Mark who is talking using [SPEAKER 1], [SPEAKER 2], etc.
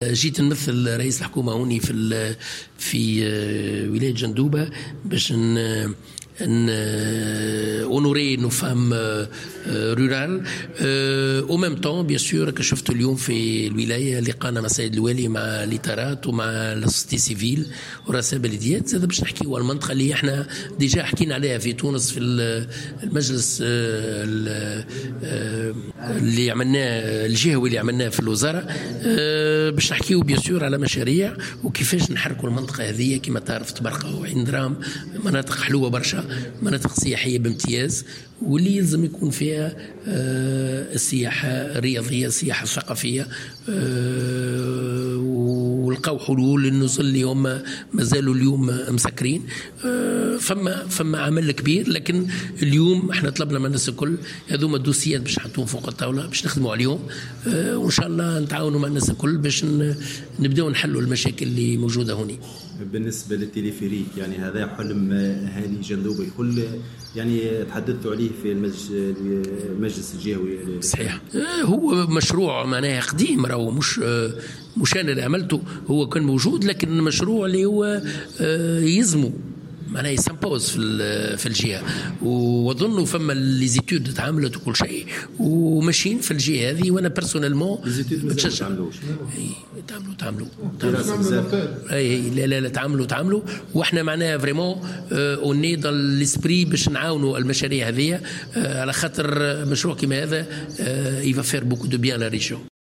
[SPEAKER 1] جيت نمثل رئيس الحكومة هوني في ولاية جندوبة باش اونوري نو فام رورال او ميم طون بيان سور كشفت اليوم في الولايه لقانا مع السيد الوالي مع الاطارات ومع السوسيتي سيفيل ورؤساء بلديات زاد باش نحكيوا على المنطقه اللي احنا ديجا حكينا عليها في تونس في المجلس اللي عملناه الجهوي اللي عملناه في الوزاره باش نحكيوا بيان سور على مشاريع وكيفاش نحركوا المنطقه هذه كما تعرف تبرقه وعين درام مناطق حلوه برشا مناطق سياحيه بامتياز واللي يلزم يكون فيها السياحه الرياضيه السياحه الثقافيه ولقاو حلول للنزل اللي هم مازالوا اليوم مسكرين فما عمل كبير لكن اليوم احنا طلبنا من الناس الكل هذوما الدوسيات باش نحطوهم فوق الطاوله باش نخدموا عليهم وان شاء الله نتعاونوا مع الناس الكل باش نبداو نحلوا المشاكل اللي موجوده هوني.
[SPEAKER 2] بالنسبه للتليفريك يعني هذا حلم اهالي جندوبه الكل يعني تحدثتوا عليه في المجلس الجهوي. صحيح
[SPEAKER 1] هو مشروع معناها قديم راهو مش انا اللي عملته هو كان موجود لكن المشروع اللي هو يزمو معناها يسامبوز في الجهه واظن فما ليزيتود تعاملت وكل شيء وماشيين في الجهه هذه وانا بيرسونيلمون
[SPEAKER 2] بتشجع
[SPEAKER 1] تعملوا اي لا تعملوا واحنا معناها فريمون اوني دون ليسبري باش نعاونوا المشاريع هذه على خاطر مشروع كما هذا يفا فير بوكو دو بيان لا ريجيون.